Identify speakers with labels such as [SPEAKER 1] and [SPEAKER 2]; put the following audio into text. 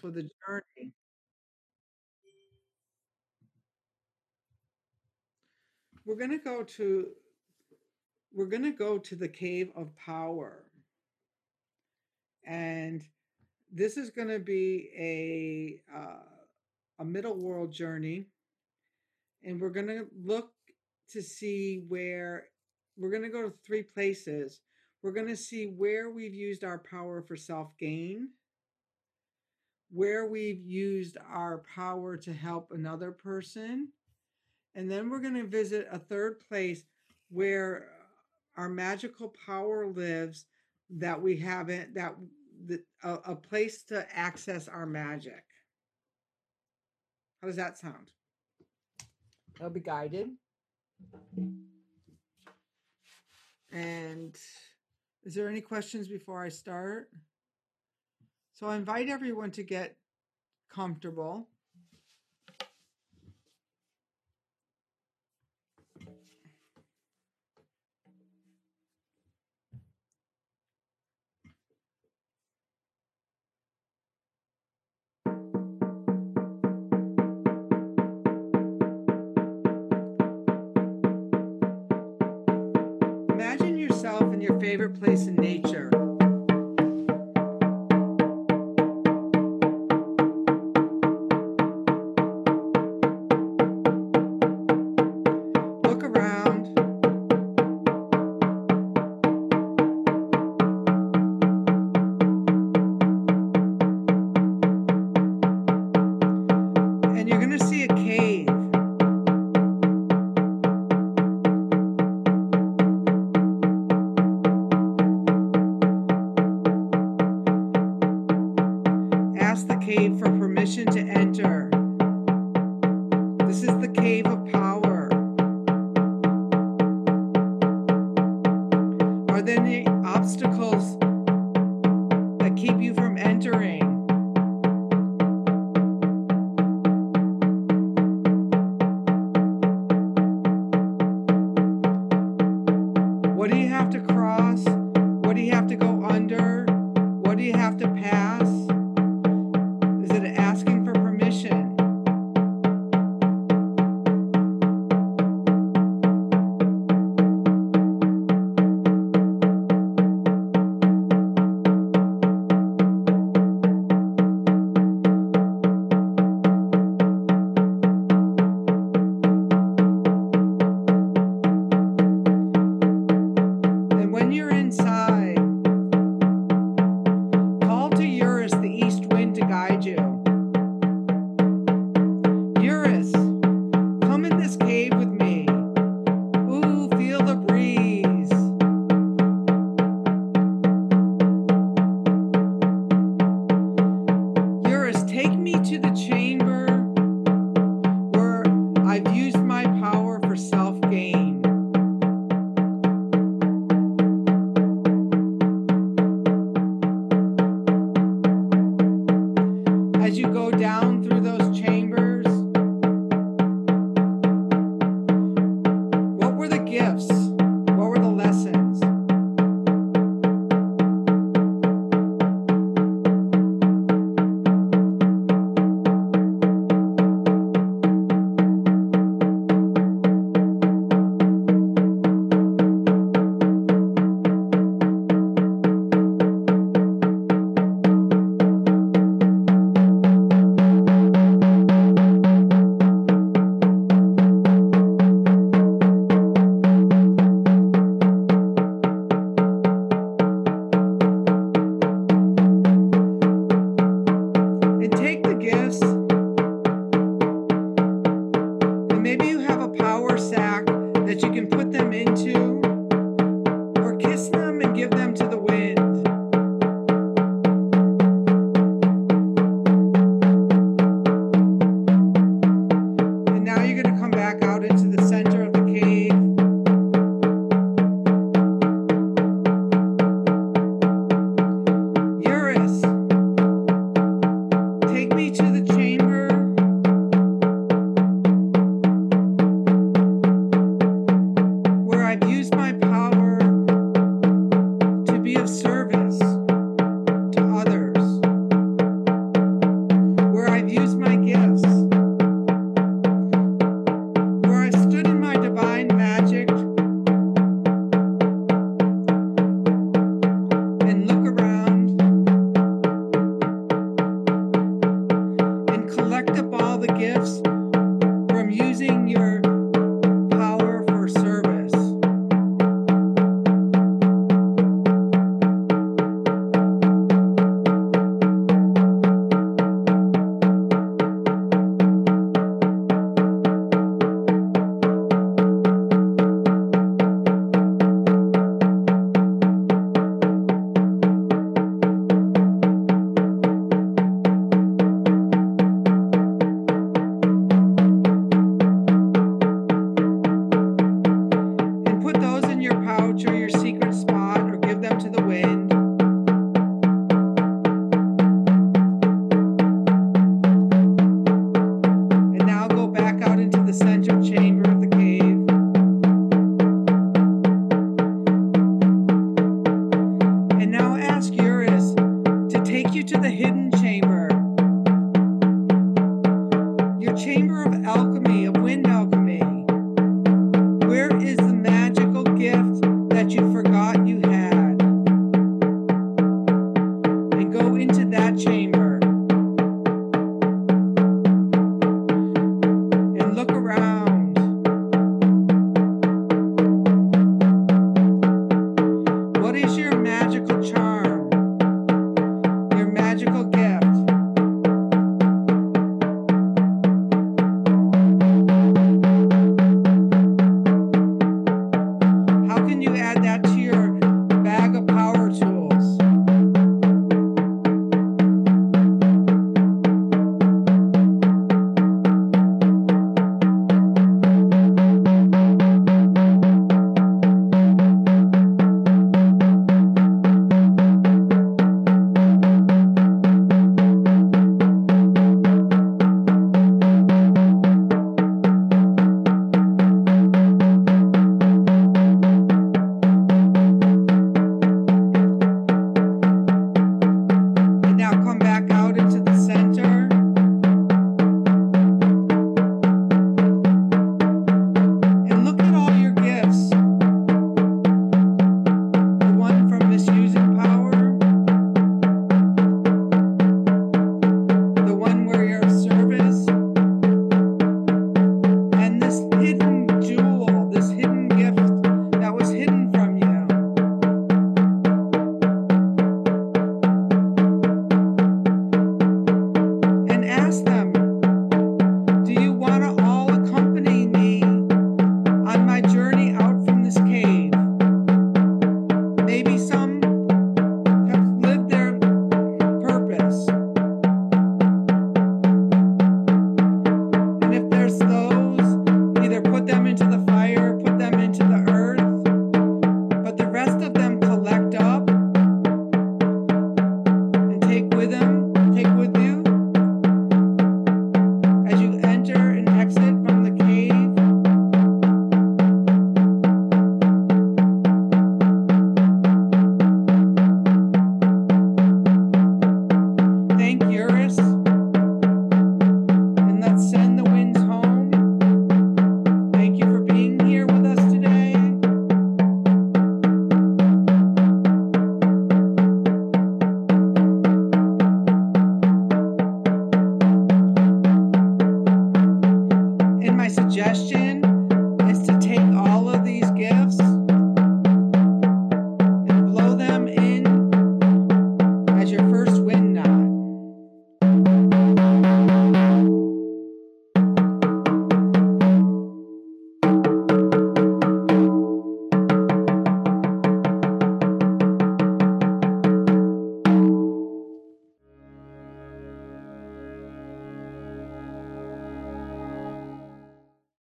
[SPEAKER 1] for the journey. We're going to go to we're going to go to the cave of power. And this is going to be a middle world journey, and we're going to look to see where we're going to go to three places. We're going to see where we've used our power for self gain, where we've used our power to help another person, and then we're going to visit a third place where our magical power lives, that we haven't, a place to access our magic. How does that sound? That'll be guided. And is there any questions before I start? So I invite everyone to get comfortable. Imagine yourself in your favorite place in nature. Look around. And you're going to see a cave. Ask the cave for permission to enter. This is the cave of power. Are there any obstacles that keep you from entering? What do you have to cross? What do you have to go under? What do you have to pass? Is it asking for permission? And when you're inside, call to Eurus, the east wind, to guide you. Eurus, come in this cave with me. Ooh, feel the breeze. Eurus, take me to the chamber where I've used my power for self-gain. As you go down through those chambers, what were the gifts? What were the lessons? And take the gifts, and maybe you have a power sack that you can put them into, or kiss them and give them to the wind. And now you're going to come back out into the center of the cave. Eurus, take me to the chamber where I've used my power to be you to the hidden chamber. Your chamber of alchemy, of wind alchemy. Where is the magical gift that you forgot you had? And go into that chamber. And look around. What is your magical charm? Your magical gift? How can you add that to your bag of power tools? Now come back out into the center. And look at all your gifts. The one from misusing power. The one where you're of service. And this hidden jewel, this hidden gift that was hidden from you. Ask them, do you want to all accompany me on my journey out from this cave? Maybe some have lived their purpose. And if there's those, either put them into the fire, put them into the earth, but the rest of them collect up and take with you as you enter and exit from the cave. Thank Eurus. And let's send the winds home. Thank you for being here with us today. And my suggestion is to take all